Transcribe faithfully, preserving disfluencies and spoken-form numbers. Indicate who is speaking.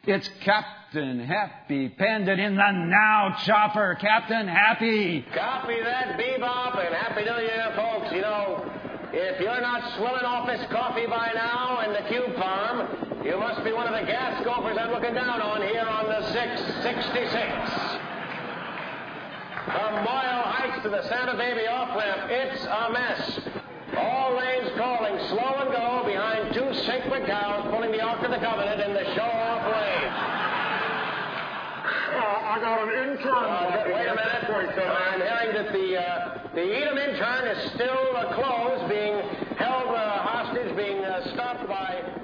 Speaker 1: It's Captain Happy, pendant in the now chopper. Captain Happy.
Speaker 2: Copy that, Bebop, and Happy New Year, folks. You know, if you're not swilling off this coffee by now in the cube farm, you must be one of the gas gophers I'm looking down on here on the six sixty-six. From Moyle Heights to the Santa Baby off-ramp, it's a mess. All lanes crawling, slow and go, behind two sacred cows pulling the Ark of the Covenant in the show-off lane.
Speaker 3: Uh, I got an intern.
Speaker 2: Uh, wait a minute. I'm hearing that the uh, the Edom intern is still uh, closed, being held uh, hostage, being uh, stopped by